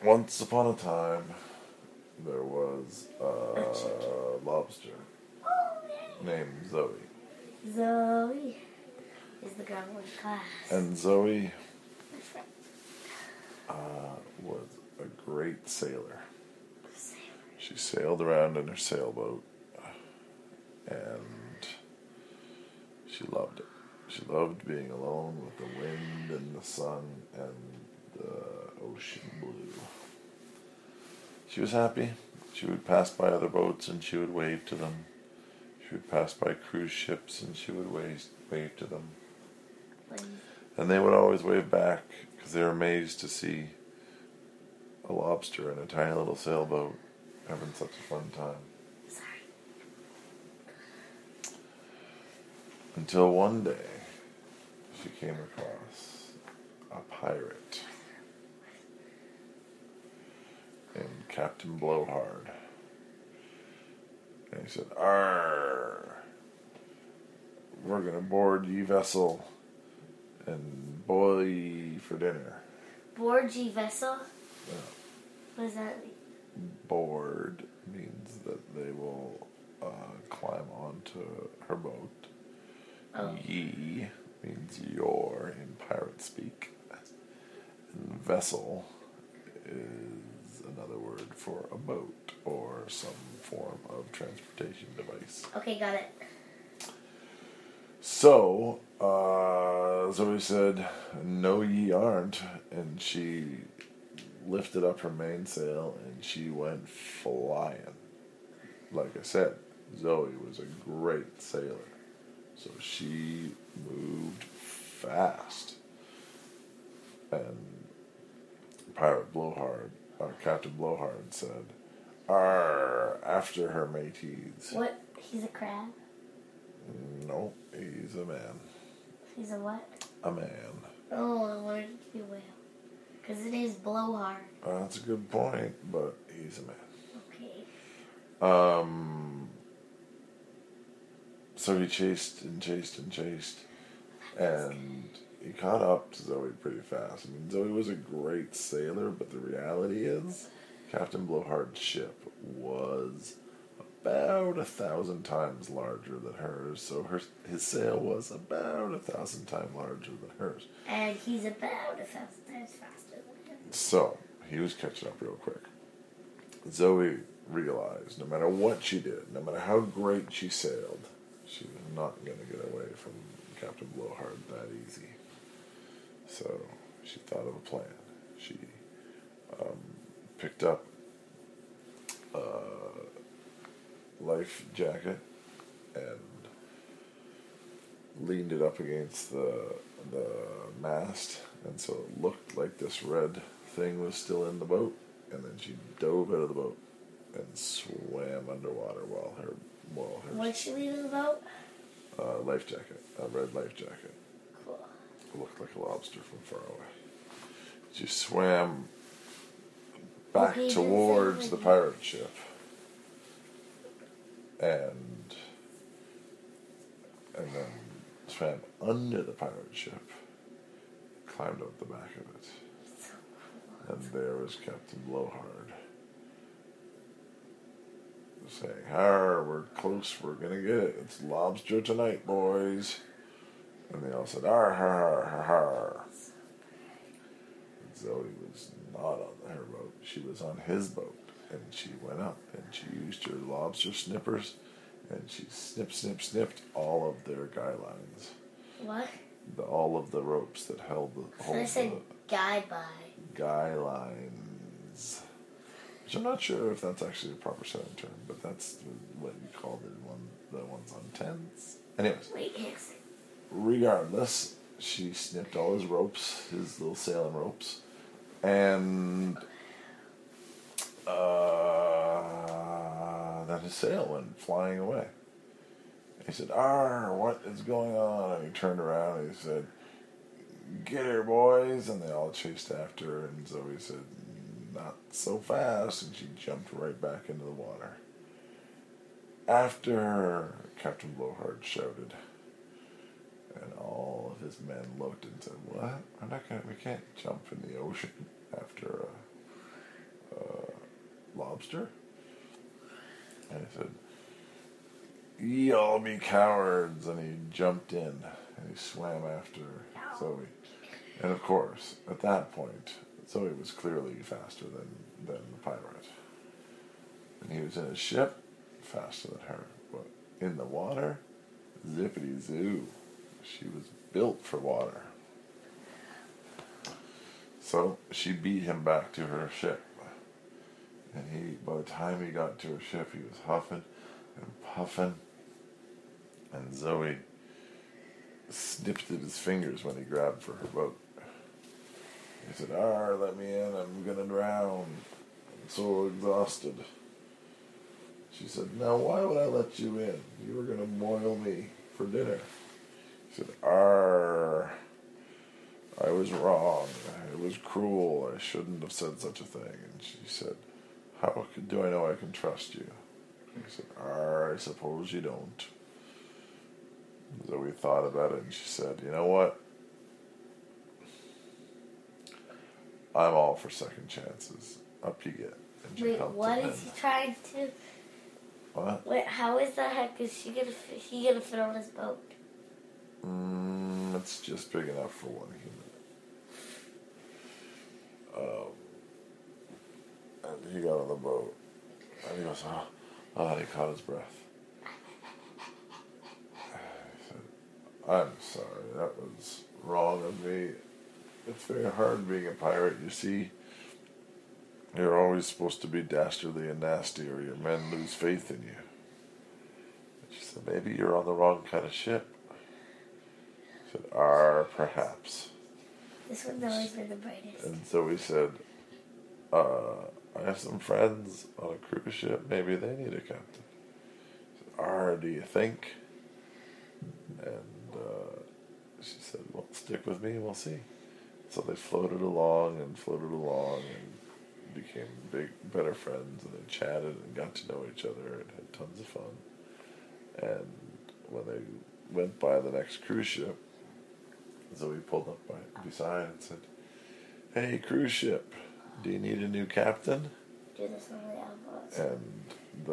Once upon a time, there was a lobster named Zoe. Zoe is the girl in class. And Zoe was a great sailor. She sailed around in her sailboat, and she loved it. She loved being alone with the wind and the sun and the ocean blue. She was happy. She would pass by other boats and she would wave to them. She would pass by cruise ships and she would wave to them. And they would always wave back because they were amazed to see a lobster in a tiny little sailboat having such a fun time. Until one day, she came across a pirate named Captain Blowhard. And he said, "Arr, we're going to board ye vessel and boil ye for dinner." Board ye vessel? Yeah. What does that mean? Board means that they will climb onto her boat. Oh. Ye means your in pirate speak. And vessel is another word for a boat or some form of transportation device. Okay, got it. So, Zoe said, "No, ye aren't," and she lifted up her mainsail and she went flying. Like I said, Zoe was a great sailor. So she moved fast. And Pirate Blowhard, Captain Blowhard said, "Arr, after her mateys." What? He's a crab? No, he's a man. He's a what? A man. Oh, I wanted it to be a whale. Because his name's Blowhard. That's a good point, but he's a man. Okay. So he chased and chased and chased, and he caught up to Zoe pretty fast. I mean, Zoe was a great sailor, but the reality is, Captain Blowhard's ship was about 1,000 times larger than hers, so his sail was about 1,000 times larger than hers. And he's about 1,000 times faster than him. So he was catching up real quick. Zoe realized no matter what she did, no matter how great she sailed, she was not going to get away from Captain Blowhard that easy. So she thought of a plan. She picked up a life jacket and leaned it up against the mast, and so it looked like this red thing was still in the boat. And then she dove out of the boat and swam underwater while her What did she leave in the boat? life jacket, a red life jacket. Cool. It looked like a lobster from far away. She swam back towards the pirate ship and then swam under the pirate ship, climbed up the back of it. And there was Captain Blowhard saying, "Har, we're close, we're gonna get it. It's lobster tonight, boys." And they all said, "Har, har, har, har." And Zoe was not on her boat. She was on his boat. And she went up and she used her lobster snippers and she snipped all of their guy lines. What? All of the ropes that held the I said guy lines. Which I'm not sure if that's actually a proper sailing term, but that's what you called it the ones on tents. Anyways. Wait, yes. Regardless, she snipped all his ropes, his little sailing ropes, and then his sail went flying away. He said, "Arr, what is going on?" And he turned around and he said, "Get her, boys!" And they all chased after her, and Zoe said, "Not so fast," and she jumped right back into the water. After her, Captain Blowhard shouted, and all of his men looked and said, "What? We can't jump in the ocean after lobster? And he said, "Ye all be cowards," and he jumped in and he swam after Zoe. And of course, at that point, Zoe was clearly faster than the pirate. And he was in his ship, faster than her. But in the water, zippity zoo. She was built for water. So she beat him back to her ship. And by the time he got to her ship, he was huffing and puffing. And Zoe snipped at his fingers when he grabbed for her boat. He said, "Arr, let me in, I'm gonna drown. I'm so exhausted." She said, "Now why would I let you in? You were gonna boil me for dinner." He said, "Arr, I was wrong. It was cruel. I shouldn't have said such a thing." And she said, "How do I know I can trust you?" He said, "Arr, I suppose you don't." Zoe thought about it and she said, "You know what? I'm all for second chances. Up you get." And she Wait, helped what him is in. he trying to... What? Wait, how is that heck? Is he gonna fit on his boat? It's just big enough for one human. And he got on the boat. And he goes, and he caught his breath. He said, "I'm sorry, that was wrong of me. It's very hard being a pirate, you see. You're always supposed to be dastardly and nasty, or your men lose faith in you." And she said, "Maybe you're on the wrong kind of ship." He said, "Perhaps." This one's always been the brightest. And so he said, "I have some friends on a cruise ship. Maybe they need a captain." He said, "Do you think?" And she said, "Well, stick with me and we'll see." So they floated along and became better friends, and they chatted and got to know each other and had tons of fun. And when they went by the next cruise ship, Zoe pulled up beside and said, "Hey, cruise ship, do you need a new captain?" Do this on the elbows. And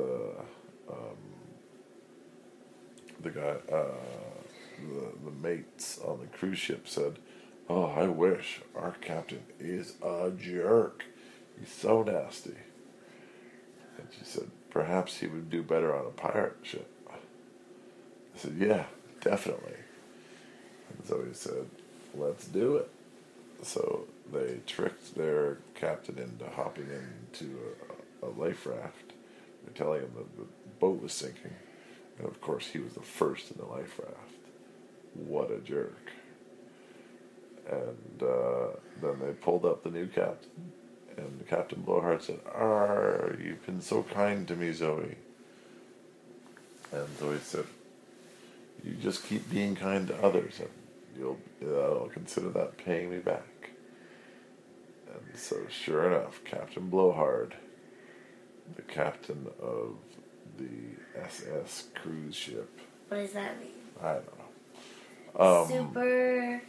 the guy, the mates on the cruise ship said, "Oh, I wish. Our captain is a jerk. He's so nasty." And she said, "Perhaps he would do better on a pirate ship." I said, "Yeah, definitely." And Zoe said, "Let's do it." So they tricked their captain into hopping into a life raft. They're telling him that the boat was sinking. And of course, he was the first in the life raft. What a jerk. And then they pulled up the new captain. And Captain Blowhard said, "You've been so kind to me, Zoe." And Zoe said, "You just keep being kind to others, and I'll consider that paying me back." And so, sure enough, Captain Blowhard, the captain of the SS cruise ship. What does that mean? I don't know. Super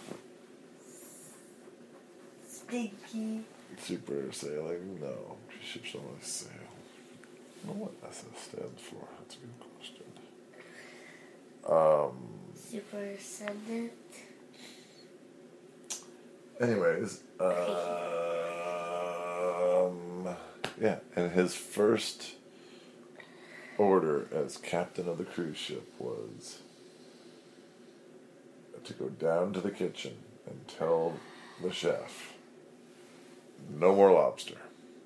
stinky. Super sailing? No. Ships don't really sail. I don't know what SS stands for. That's a good question. Super ascendant. Anyways, yeah, and his first order as captain of the cruise ship was to go down to the kitchen and tell the chef, "No more lobster."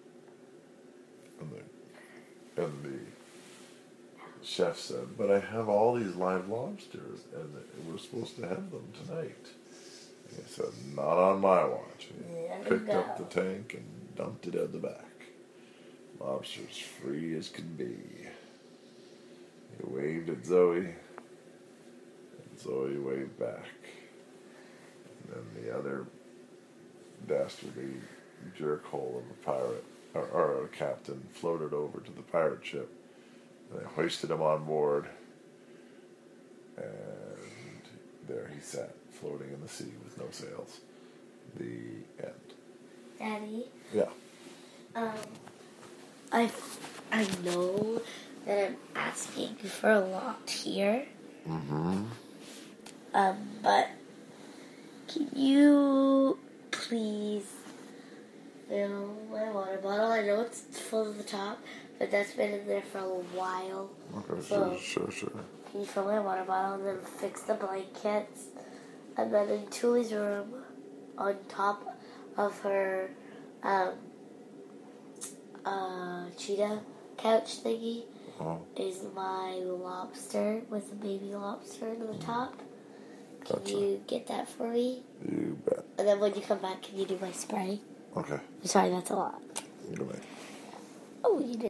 And the chef said, "But I have all these live lobsters, and we're supposed to have them tonight." And he said, "Not on my watch." And he picked up the tank and dumped it out the back. Lobsters free as could be. He waved at Zoe, and Zoe waved back. And then the other dastardly jerkhole of a pirate, or a captain, floated over to the pirate ship. And they hoisted him on board, and there he sat, floating in the sea with no sails. The end. Daddy. Yeah. I know that I'm asking for a lot here. Mm-hmm. But can you please fill my water bottle? I know it's full to the top, but that's been in there for a while. Okay, So, sure. can you fill my water bottle and then fix the blankets? And then in Tully's room, on top of her cheetah couch thingy, is my lobster with the baby lobster in the top. Can you get that for me? You bet. And then when you come back, can you do my spray? Okay. I'm sorry, that's a lot. Good night. Oh, you did.